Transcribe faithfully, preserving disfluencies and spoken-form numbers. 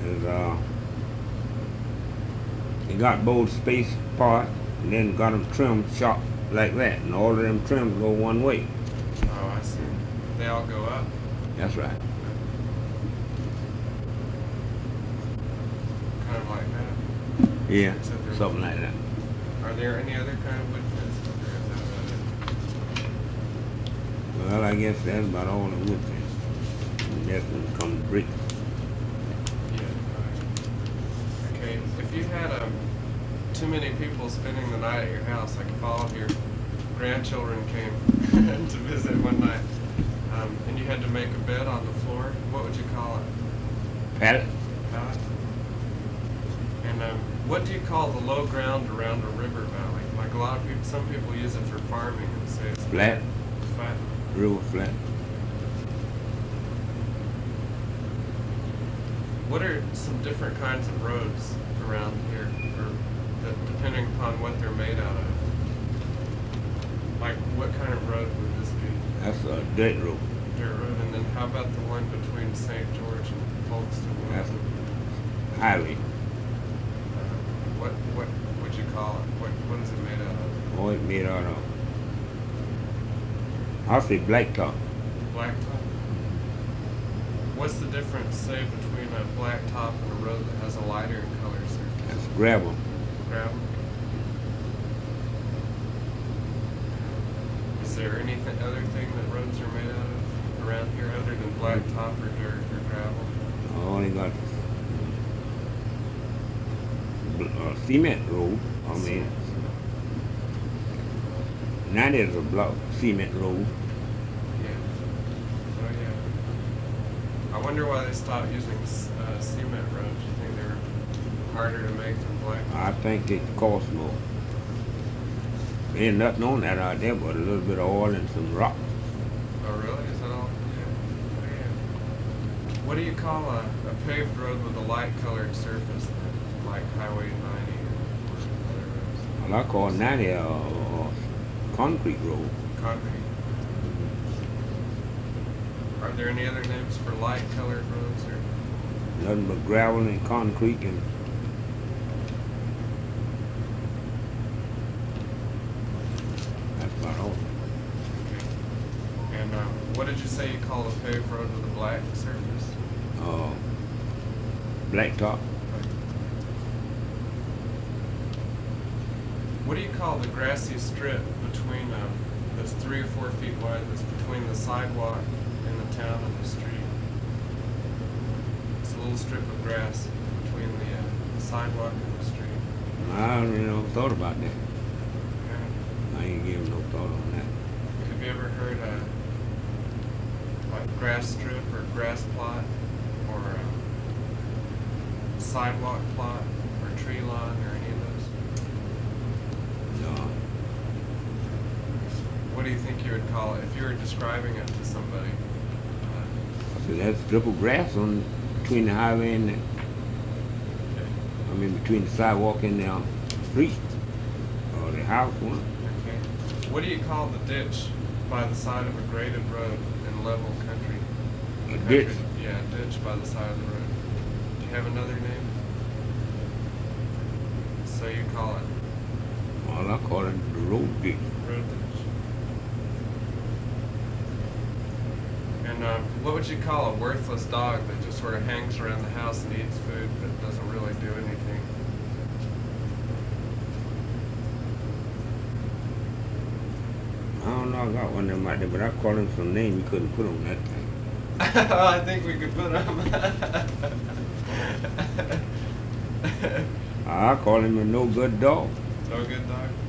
is uh, he got both space parts and then got them trimmed sharp like that, and all of them trims go one way. Oh, I see. They all go up? That's right. Kind of like that? Yeah, Except they're- something like that. Are there any other kind of wood fence? Or is that about it? Well, I guess that's about all the wood fence. And that's when it comes bricks. Yeah. Alright. Okay. If you had um, too many people spending the night at your house, like if all of your grandchildren came to visit one night, um, and you had to make a bed on the floor, what would you call it? Pallet? Pallet? And um, what do you call the low ground around a river valley? Like a lot of people, some people use it for farming and say it's Flat. flat. River flat. What are some different kinds of roads around here, or that, depending upon what they're made out of? Like, what kind of road would this be? That's a dirt road. Dirt road, and then how about the one between Saint George and Folkestone? That's a highway. Uh, what what would you call it? What what is it made out of? Oh, it's made out of, I'll say blacktop. Blacktop. What's the difference, say, between a blacktop and a road that has a lighter in color surface? That's gravel. Gravel. Is there anything, other thing that roads are made out of around here other than blacktop or dirt or gravel? Oh, they got bl- uh, cement road. I mean, now there's a block cement road. Yeah. Oh yeah. I wonder why they stopped using c- uh, cement roads. You think they were harder to make than blacktop? I think it costs more. There ain't nothing on that out there but a little bit of oil and some rock. Oh really? Is that all? Yeah. Oh yeah. What do you call a, a paved road with a light colored surface then? Like Highway ninety or other roads? Well, I call ninety a, a concrete road. Concrete. Are there any other names for light colored roads or? Nothing but gravel and concrete and that's about all. And um, what did you say you call a paved road with a black surface? Uh, blacktop. What do you call the grassy strip between, um, that's three or four feet wide, that's between the sidewalk and the town and the street? It's a little strip of grass between the, uh, the sidewalk and the street. I don't really know thought about that. Yeah. I ain't giving no thought on that. Have you ever heard a like grass strip or grass plot or a sidewalk plot or tree lawn or any of those? No. What do you think you would call it if you were describing it to somebody? Uh, I said that's strip of grass on between the highway and the, okay. I mean between the sidewalk and the uh, street or the house one. Okay. What do you call the ditch by the side of a graded road in level country? A Country- ditch. Yeah, a ditch by the side of the road. Do you have another name? So you call it Well, I call it the road ditch. road ditch. And um, what would you call a worthless dog that just sort of hangs around the house and eats food but doesn't really do anything? I don't know, I got one of them out there, but I call him some name you couldn't put on that thing. I think we could put them. I call him a no good dog. No good dog?